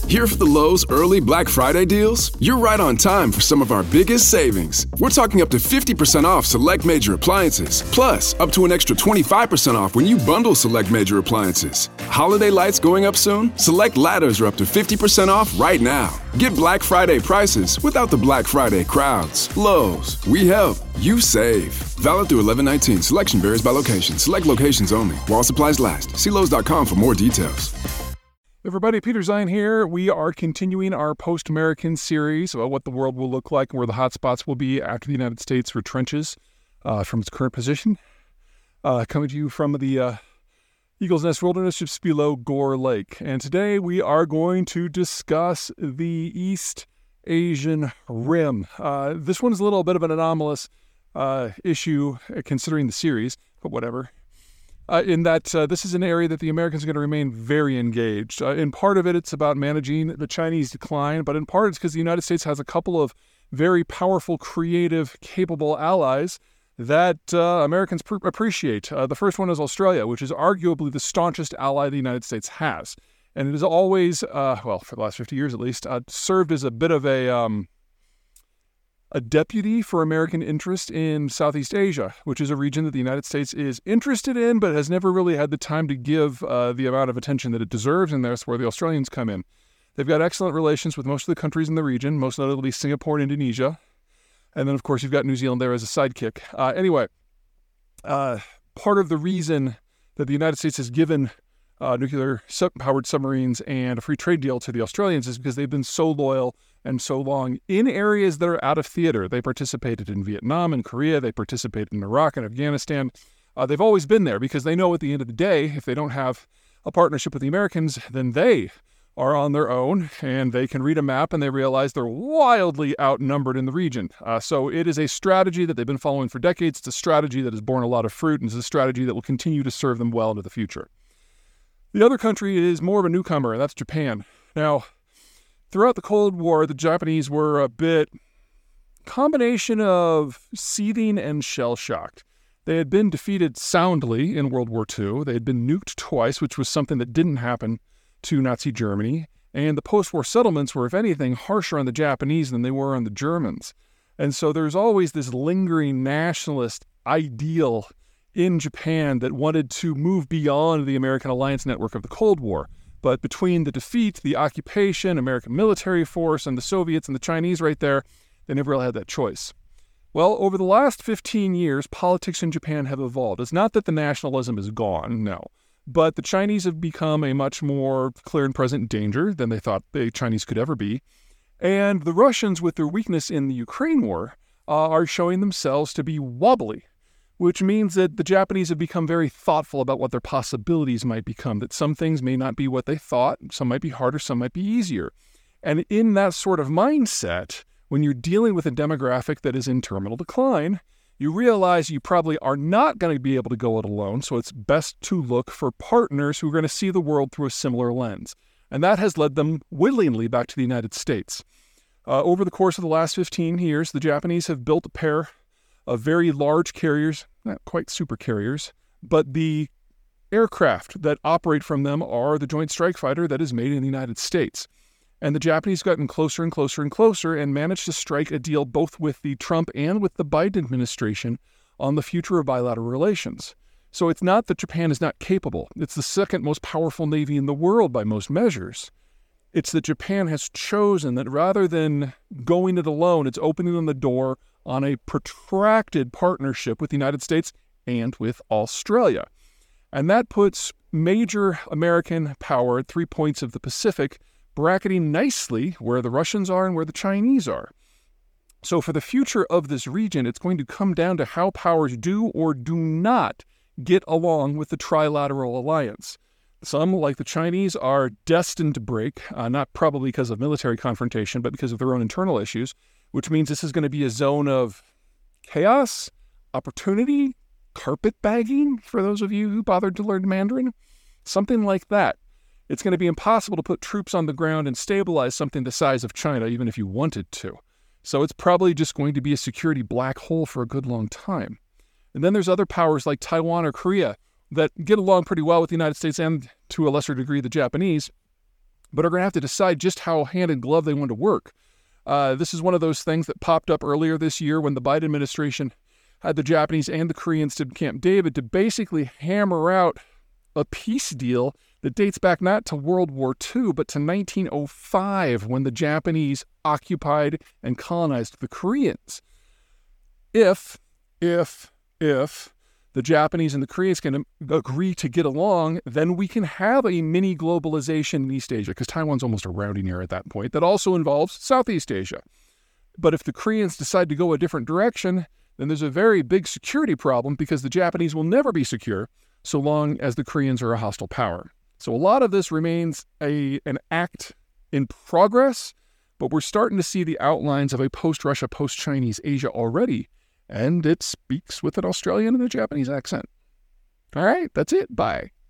Here for the Lowe's early Black Friday deals? You're right on time for some of our biggest savings. We're talking up to 50% off select major appliances, plus up to an extra 25% off when you bundle select major appliances. Holiday lights going up soon? Select ladders are up to 50% off right now. Get Black Friday prices without the Black Friday crowds. Lowe's, we help, you save. Valid through 11/19. Selection varies by location. Select locations only. While supplies last. See Lowe's.com for more details. Everybody, Peter Zeihan here. We are continuing our post-American series about what the world will look like and where the hot spots will be after the United States retrenches from its current position. Coming to you from the Eagle's Nest Wilderness just below Gore Lake. And today we are going to discuss the East Asian Rim. This one is a little bit of an anomalous issue considering the series, but whatever. In that this is an area that the Americans are going to remain very engaged. In part of it, it's about managing the Chinese decline, but in part it's because the United States has a couple of very powerful, creative, capable allies that Americans appreciate. The first one is Australia, which is arguably the staunchest ally the United States has. And it has always, for the last 50 years at least, served as a bit of a deputy for American interest in Southeast Asia, which is a region that the United States is interested in, but has never really had the time to give the amount of attention that it deserves, and that's where the Australians come in. They've got excellent relations with most of the countries in the region, most notably Singapore and Indonesia. And then, of course, you've got New Zealand there as a sidekick. Part of the reason that the United States has given nuclear-powered submarines and a free trade deal to the Australians is because they've been so loyal and so long in areas that are out of theater. They participated in Vietnam and Korea. They participated in Iraq and Afghanistan. They've always been there because they know at the end of the day, if they don't have a partnership with the Americans, then they are on their own and they can read a map and they realize they're wildly outnumbered in the region. So it is a strategy that they've been following for decades. It's a strategy that has borne a lot of fruit, and it's a strategy that will continue to serve them well into the future. The other country is more of a newcomer, and that's Japan. Now, throughout the Cold War, the Japanese were a bit combination of seething and shell-shocked. They had been defeated soundly in World War II. They had been nuked twice, which was something that didn't happen to Nazi Germany. And the post-war settlements were, if anything, harsher on the Japanese than they were on the Germans. And so there's always this lingering nationalist ideal in Japan that wanted to move beyond the American alliance network of the Cold War. But between the defeat, the occupation, American military force, and the Soviets and the Chinese right there, they never really had that choice. Well, over the last 15 years, politics in Japan have evolved. It's not that the nationalism is gone, no. But the Chinese have become a much more clear and present danger than they thought the Chinese could ever be. And the Russians, with their weakness in the Ukraine war, are showing themselves to be wobbly, which means that the Japanese have become very thoughtful about what their possibilities might become, that some things may not be what they thought, some might be harder, some might be easier. And in that sort of mindset, when you're dealing with a demographic that is in terminal decline, you realize you probably are not going to be able to go it alone, so it's best to look for partners who are going to see the world through a similar lens. And that has led them willingly back to the United States. Over the course of the last 15 years, the Japanese have built a pair of very large carriers, not quite super carriers, but the aircraft that operate from them are the Joint Strike Fighter that is made in the United States. And the Japanese gotten closer and closer and closer and managed to strike a deal both with the Trump and with the Biden administration on the future of bilateral relations. So it's not that Japan is not capable. It's the second most powerful navy in the world by most measures. It's that Japan has chosen that rather than going it alone, it's opening them the door on a protracted partnership with the United States and with Australia. And that puts major American power at 3 points of the Pacific, bracketing nicely where the Russians are and where the Chinese are. So for the future of this region, it's going to come down to how powers do or do not get along with the trilateral alliance. Some, like the Chinese, are destined to break, not probably because of military confrontation, but because of their own internal issues, which means this is going to be a zone of chaos, opportunity, carpetbagging, for those of you who bothered to learn Mandarin, something like that. It's going to be impossible to put troops on the ground and stabilize something the size of China, even if you wanted to. So it's probably just going to be a security black hole for a good long time. And then there's other powers like Taiwan or Korea that get along pretty well with the United States and, to a lesser degree, the Japanese. but are going to have to decide just how hand in glove they want to work. This is one of those things that popped up earlier this year when the Biden administration had the Japanese and the Koreans to Camp David to basically hammer out a peace deal that dates back not to World War II, but to 1905 when the Japanese occupied and colonized the Koreans. If the Japanese and the Koreans can agree to get along, then we can have a mini globalization in East Asia, because Taiwan's almost a rounding error at that point, that also involves Southeast Asia. But if the Koreans decide to go a different direction, then there's a very big security problem, because the Japanese will never be secure so long as the Koreans are a hostile power. So a lot of this remains an act in progress, but we're starting to see the outlines of a post-Russia, post-Chinese Asia already, and it speaks with an Australian and a Japanese accent. All right, that's it. Bye.